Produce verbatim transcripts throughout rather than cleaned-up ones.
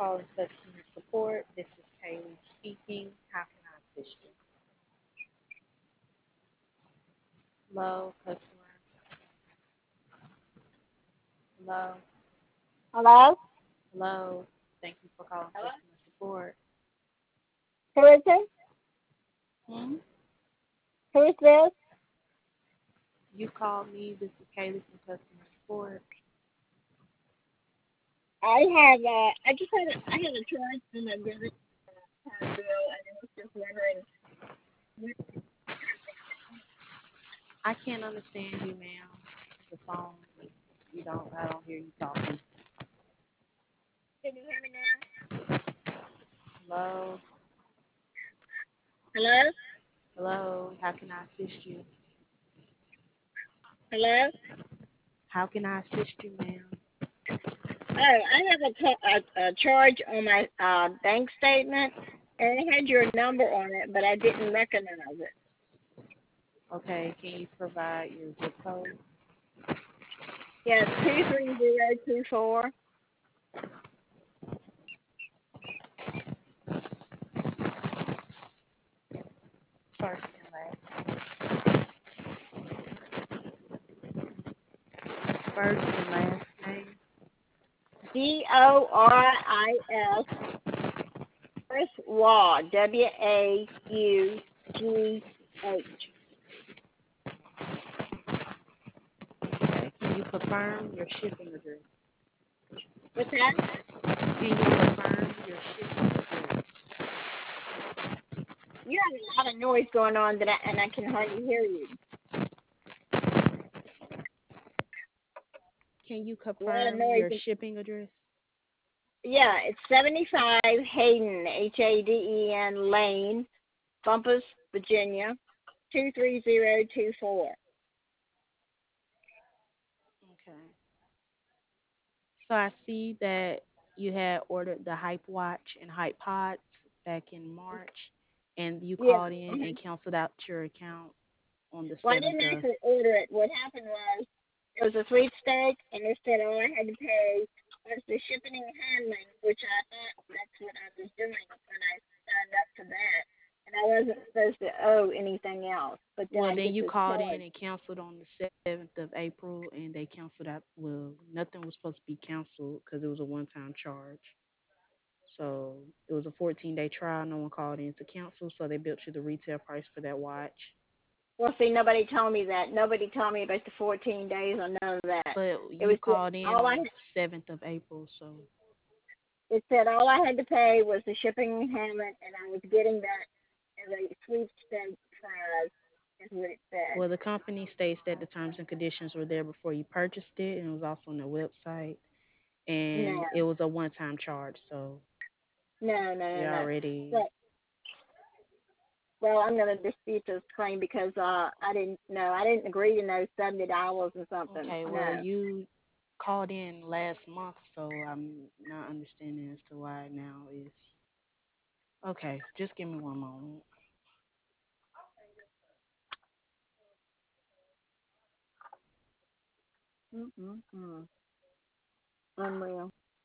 calling customer support. This is Kaylee speaking. How can I assist you? Hello, customer. Hello, Hello? hello. Thank you for calling Hello? customer support. Who is it? Hmm? Who is this? You called me. This is Kaylee from customer support. I have, uh, I just had a, I had a charge in my debit card bill, and I was just wondering. I can't understand you, ma'am. The phone. You don't. I don't hear you talking. Can you hear me now? Hello, Hello? hello. How can I assist you? Hello? How can I assist you, ma'am? Oh, I have a, ca- a, a charge on my uh, bank statement, and it had your number on it, but I didn't recognize it. Okay. Can you provide your zip code? Yes, two three zero two four. First and last. First and last name. D O R I S, Chris Waugh, W A U G H. Okay. Can you confirm your shipping address? What's that? Can you confirm your shipping address? You have a lot of noise going on that I, and I can hardly hear you. Can you A lot of confirm noise. your shipping address? Yeah, it's seventy-five Hayden, H A D E N Lane, Bumpus, Virginia, two three zero two four. Okay. So I see that you had ordered the Hype Watch and Hype Pods back in March, and you Yeah. called in Mhm. and canceled out your account on the Well, I seventh didn't of. actually order it. What happened was it was a sweepstake, and they said all I had to pay was the shipping and handling, which I thought that's what I was doing when I signed up for that. And I wasn't supposed to owe anything else. But then Well, I then get you this called in charge. and canceled on the seventh of April, and they canceled out. Well, nothing was supposed to be canceled because it was a one time charge. So it was a fourteen day trial. No one called in to cancel, so they built you the retail price for that watch. Well, see, nobody told me that. Nobody told me about the fourteen days or none of that. But It you was just called in all on I. the seventh of April, so It said all I had to pay was the shipping and handling, and I was getting that as a sweepstake prize. Is what it said. well, the company states that the terms and conditions were there before you purchased it, and it was also on their website, No, and it was a one-time charge, so no, no, no, you're no. already But well, I'm gonna dispute this claim because uh, I didn't know. I didn't agree to no seventy dollars or something. okay. Well, No. you called in last month, so I'm not understanding as to why now is okay. Just give me one moment. Mm-mm-mm. Unreal.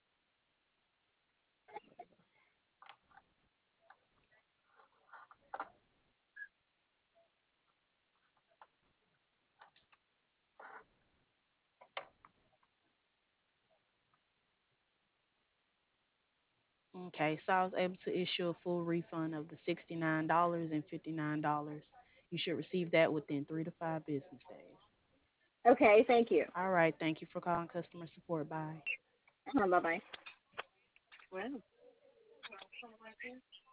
Okay, so I was able to issue a full refund of the sixty-nine dollars and fifty-nine dollars. You should receive that within three to five business days. Okay, thank you. All right, thank you for calling customer support. Bye. Uh-huh, bye bye. Well.